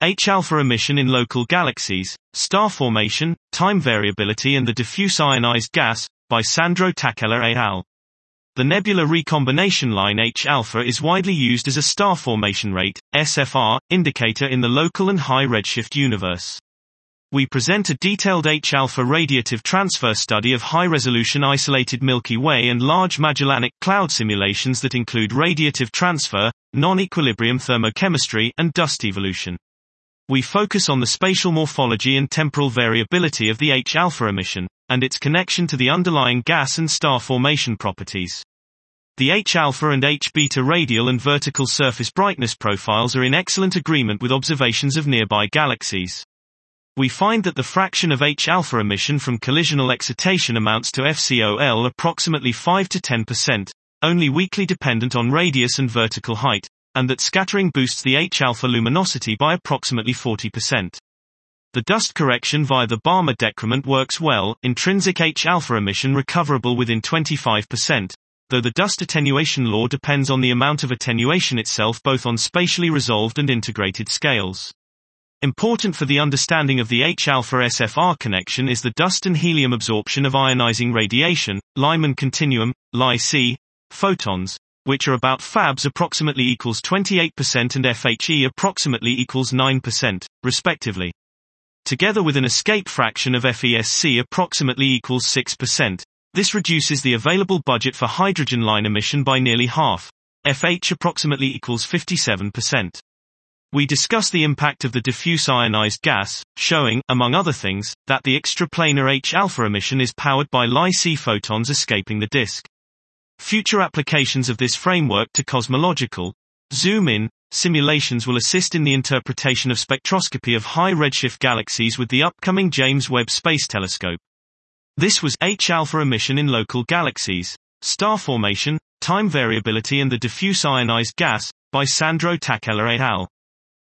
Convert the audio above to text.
H-alpha emission in local galaxies, star formation, time variability and the diffuse ionized gas, by Sandro Tacchella et al. The nebula recombination line H-alpha is widely used as a star formation rate, SFR, indicator in the local and high redshift universe. We present a detailed H-alpha radiative transfer study of high-resolution isolated Milky Way and Large Magellanic Cloud simulations that include radiative transfer, non-equilibrium thermochemistry, and dust evolution. We focus on the spatial morphology and temporal variability of the H-alpha emission, and its connection to the underlying gas and star formation properties. The H-alpha and H-beta radial and vertical surface brightness profiles are in excellent agreement with observations of nearby galaxies. We find that the fraction of H-alpha emission from collisional excitation amounts to FCOL approximately 5 to 10%, only weakly dependent on radius and vertical height, and that scattering boosts the H-alpha luminosity by approximately 40%. The dust correction via the Balmer decrement works well, intrinsic H-alpha emission recoverable within 25%, though the dust attenuation law depends on the amount of attenuation itself both on spatially resolved and integrated scales. Important for the understanding of the H-alpha SFR connection is the dust and helium absorption of ionizing radiation, Lyman continuum, Li-C, photons, which are about Fabs approximately equals 28% and FHE approximately equals 9%, respectively. Together with an escape fraction of FESC approximately equals 6%, this reduces the available budget for hydrogen line emission by nearly half, FH approximately equals 57%. We discuss the impact of the diffuse ionized gas, showing, among other things, that the extraplanar H-alpha emission is powered by Li-C photons escaping the disk. Future applications of this framework to cosmological zoom-in simulations will assist in the interpretation of spectroscopy of high redshift galaxies with the upcoming James Webb Space Telescope. This was H-alpha emission in local galaxies, star formation, time variability and the diffuse ionized gas, by Sandro Tacchella et al.